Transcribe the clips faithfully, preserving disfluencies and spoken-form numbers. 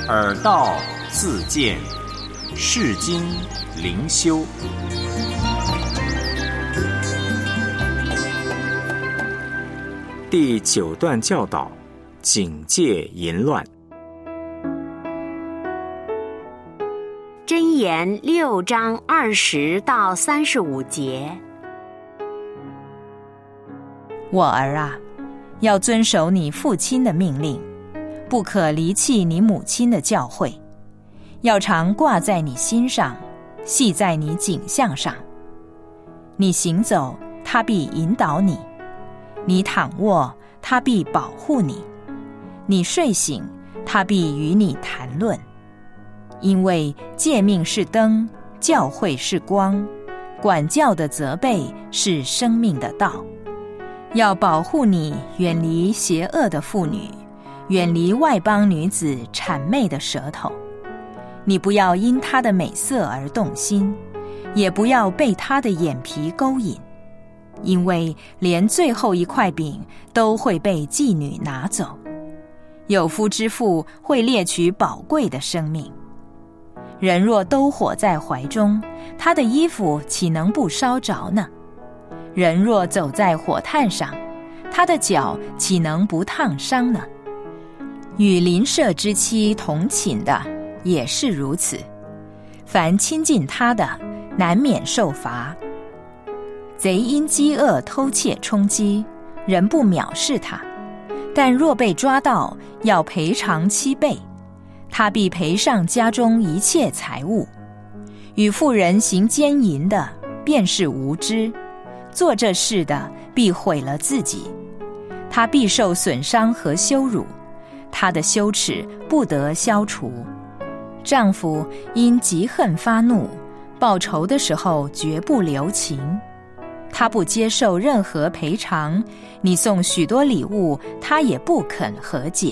耳道自见，世经灵修。第九段教导：警戒淫乱。 箴言六章二十到三十五节。 我儿啊，要遵守你父亲的命令，不可离弃你母亲的教诲，要常挂在你心上，系在你颈项上。你行走，他必引导你；你躺卧，他必保护你；你睡醒，他必与你谈论。因为诫命是灯，教诲是光，管教的责备是生命的道。要保护你远离邪恶的妇女，远离外邦女子谄媚的舌头。你不要因她的美色而动心，也不要被她的眼皮勾引，因为连最后一块饼都会被妓女拿走。有夫之妇会猎取宝贵的生命。人若都火在怀中，他的衣服岂能不烧着呢？人若走在火炭上，他的脚岂能不烫伤呢？与邻舍之妻同寝的也是如此，凡亲近他的，难免受罚。贼因饥饿偷窃充饥，人不藐视他，但若被抓到，要赔偿七倍，他必赔上家中一切财物。与妇人行奸淫的，便是无知，做这事的必毁了自己，他必受损伤和羞辱，他的羞耻不得消除。丈夫因嫉恨发怒，报仇的时候绝不留情，他不接受任何赔偿，你送许多礼物，他也不肯和解。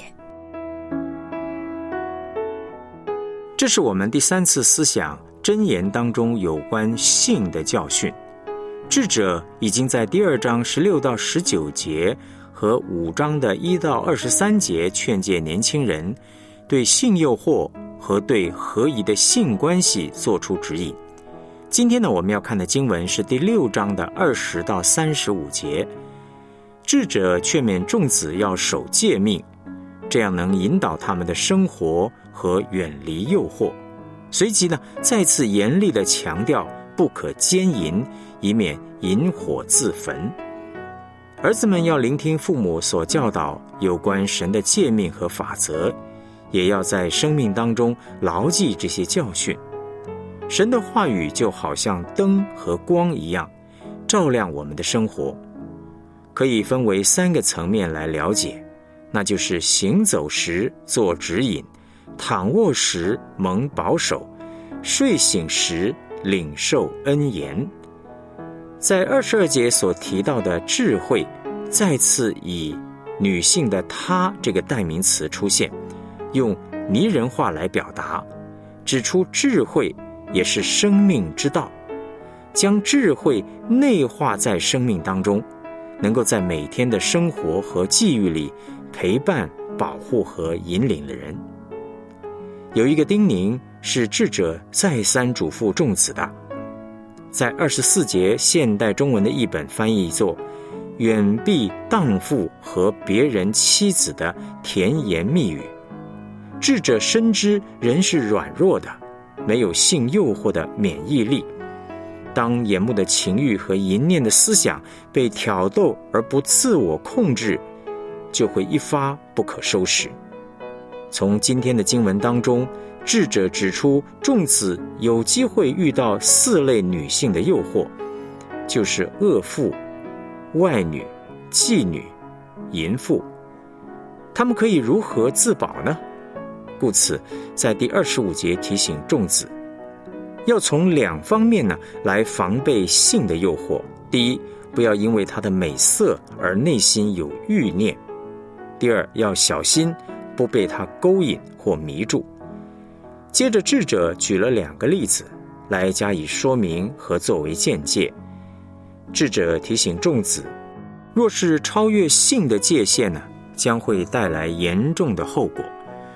这是我们第三次思想箴言当中有关性的教训。智者已经在第二章十六到十九节和五章的一到二十三节劝诫年轻人对性诱惑和对合宜的性关系做出指引。今天呢，我们要看的经文是第六章的二十到三十五节。智者劝勉众子要守诫命，这样能引导他们的生活和远离诱惑。随即呢，再次严厉地强调不可奸淫，以免引火自焚。儿子们要聆听父母所教导有关神的诫命和法则，也要在生命当中牢记这些教训。神的话语就好像灯和光一样，照亮我们的生活。可以分为三个层面来了解，那就是行走时做指引，躺卧时蒙保守，睡醒时领受恩言。在二十二节所提到的智慧，再次以女性的她这个代名词出现，用拟人化来表达，指出智慧也是生命之道，将智慧内化在生命当中，能够在每天的生活和际遇里陪伴、保护和引领了人。有一个叮咛是智者再三嘱咐众子的，在二十四节现代中文的译本翻译作远避荡妇和别人妻子的甜言蜜语。智者深知人是软弱的，没有性诱惑的免疫力，当眼目的情欲和淫念的思想被挑逗而不自我控制，就会一发不可收拾。从今天的经文当中，智者指出众子有机会遇到四类女性的诱惑，就是恶妇、外女、妓女、淫妇。他们可以如何自保呢？故此在第二十五节提醒众子要从两方面呢来防备性的诱惑。第一，不要因为她的美色而内心有欲念；第二，要小心不被她勾引或迷住。接着智者举了两个例子来加以说明和作为见解。智者提醒众子，若是超越性的界限呢，将会带来严重的后果。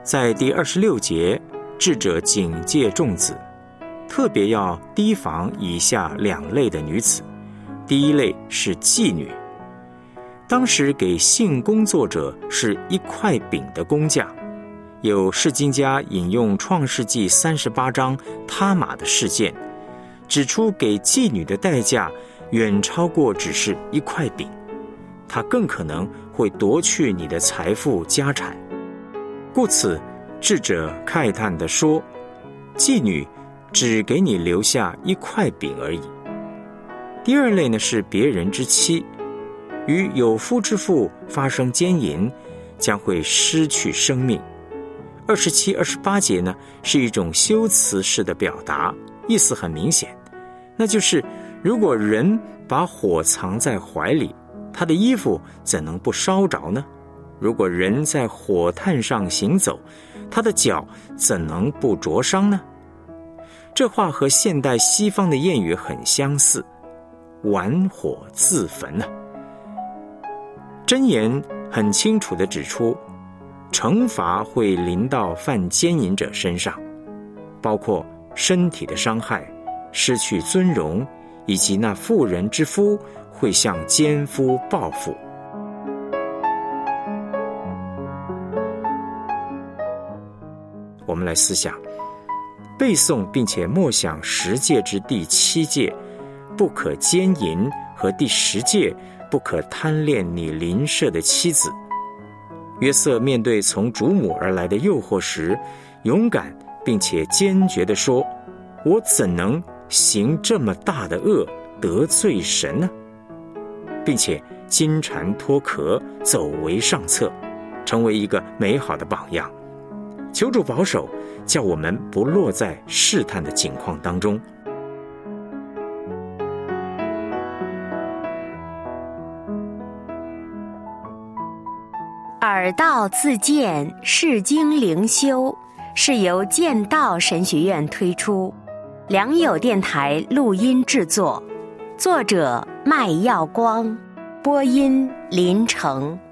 在第二十六节，智者警戒众子，特别要提防以下两类的女子。第一类是妓女，当时给性工作者是一块饼的工价。有释经家引用创世纪三十八章他玛的事件，指出给妓女的代价远超过只是一块饼，它更可能会夺去你的财富家产。故此，智者慨叹地说，妓女只给你留下一块饼而已。第二类呢是别人之妻，与有夫之妇发生奸淫，将会失去生命。二十七、二十八节呢是一种修辞式的表达，意思很明显，那就是如果人把火藏在怀里，他的衣服怎能不烧着呢？如果人在火炭上行走，他的脚怎能不灼伤呢？这话和现代西方的谚语很相似，玩火自焚啊。箴言很清楚地指出，惩罚会临到犯奸淫者身上，包括身体的伤害、失去尊荣，以及那妇人之夫会向奸夫报复。我们来思想，背诵并且默想十诫之第七诫不可奸淫和第十诫不可贪恋你邻舍的妻子。约瑟面对从主母而来的诱惑时，勇敢并且坚决地说，我怎能行这么大的恶得罪神呢？并且金蝉脱壳，走为上策，成为一个美好的榜样。求主保守，叫我们不落在试探的境况当中。 耳道自荐释经灵修是由剑道神学院推出，良友电台录音制作，作者麦耀光，播音林成。